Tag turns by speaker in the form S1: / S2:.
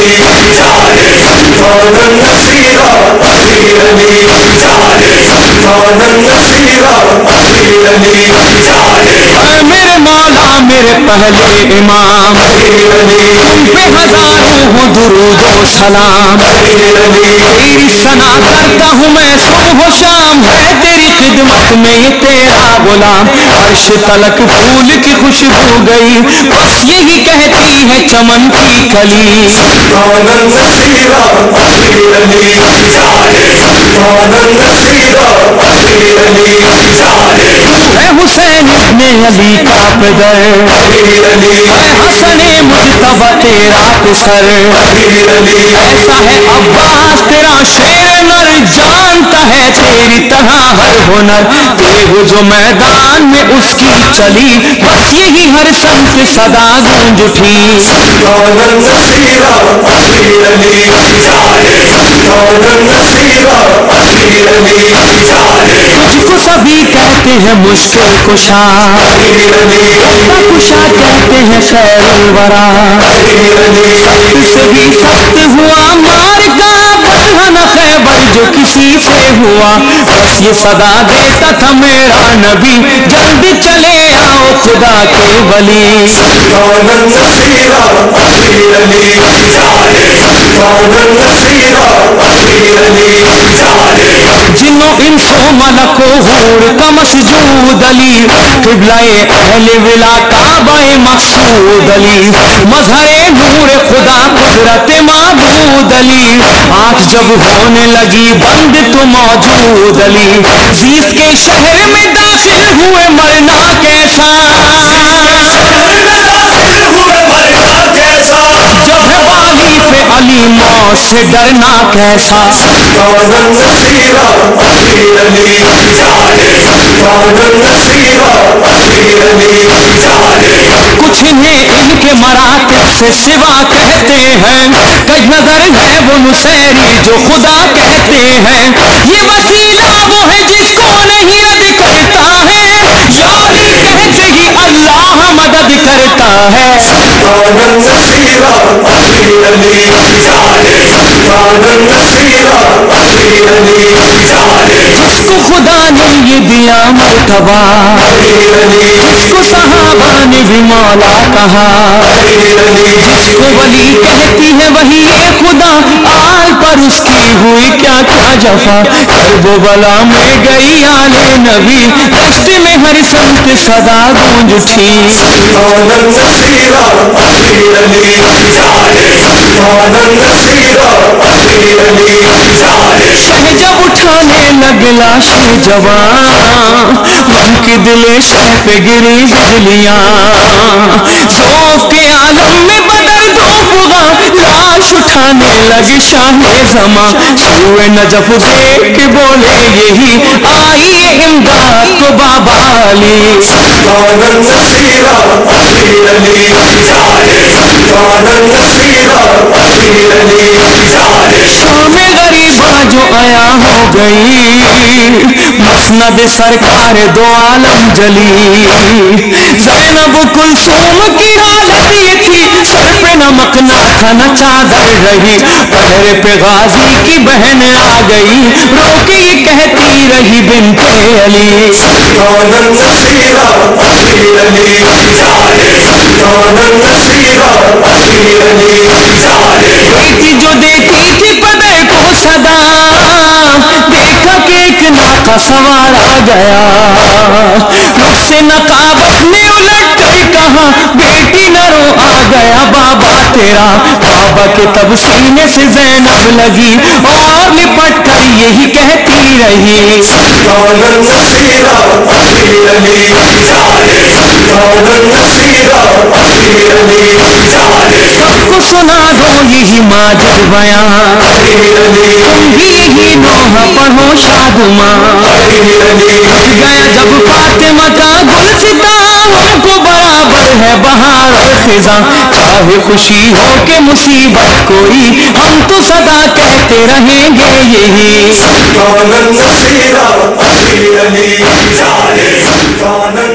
S1: میرے مولا میرے پہلے امام، تم پہ ہزاروں ہوں درود و سلام، تیری ثنا کرتا ہوں میں صبح و شام، ہے تیری خدمت میں یہ تیرا غلام، عرش تلک پھول کی خوشبو گئی، بس یہی کہتی ہے چمن کی کلی، اے حسین ابن علی کا پدر، اے حسن مجتبی تیرا پسر، ایسا ہے عباس تیرا شیر نر، جانتا ہے تیری طرح ہر ہنر، تیغ جو میدان میں اس کی چلی، بس یہی ہر سمت صدا گونج اٹھی، تجھ کو سبھی کہتے ہیں مشکل کشا، کشا کہتے ہیں خیر الورا، سخت سے بھی سخت ہوا مار کا بدہن خیبر جو کسی سے ہوا، بس یہ صدا دیتا تھا میرا نبی، جلدی چلے آؤ خدا کے ولی، جنوں انسوں ملک و حور کا مسجود علی، قبلہ اہل ولا کعبہ مقصود علی، مظہر نور خدا قدرت معبود علی، آنکھ جب ہونے لگی بند تو موجود علی، زیست کے شہر میں داخل ہوئے مرنا کیسا، جب ہے والی پہ علی موت سے ڈرنا کیسا، کچھ انہیں ان کے مراتب سے سوا کہتے ہیں، کج نظر ہے وہ نصیری جو خدا کہتے ہیں، یہ وسیلہ وہ ہے جس کو نہیں رد کرتا ہے، یاری کہتے ہی اللہ مدد کرتا ہے، جس کو خدا نے یہ دیا مرتبہ، جس کو صحابہ نے بھی مولا کہا، جس کو ولی کہتی ہے وہی خدا، آل پر اس کی ہوئی کیا کیا جفا، کرب و بلا میں گئی آل نبی، دشت میں ہر سمت صدا گونج اٹھی، شہ جب اٹھانے لگ لاش جوان، من کی دل شہ پہ گری بجلیاں، ذوق کے عالم میں بدر دوغا، لاش اٹھانے لگ شاہ زماں، سوئے نجف دیکھ کے بولے یہی آئی امداد کو بابا علی، شام غریباں جو آیا ہو گئی، مسند سرکار دو عالم جلی، زینب کلثوم کی حالت یہ تھی، سر پہ نمک نہ تھا نہ چادر رہی، پہرے پہ غازی کی بہن آ گئی، رو کے یہ کہتی رہی بنت علی، بیٹی جو دیتی تھی پدر کو صدا، دیکھا کہ ایک ناقہ سوار آ گیا، مجھ سے نقاب اپنے الٹ کر کہا، بیٹی نہ رو آ گیا بابا تیرا، بابا کے تب سینے سے زینب لگی، اور لپٹ کر یہی کہتی رہی، سب کو سنا دو یہی ماجد بیان، تم بھی یہی نوحہ پڑھو شادماں، گیا جب فاطمہ کا گلستاں، ہم کو برابر ہے بہار اور خزاں، چاہے خوشی ہو کہ مصیبت کوئی، ہم تو سدا کہتے رہیں گے یہی،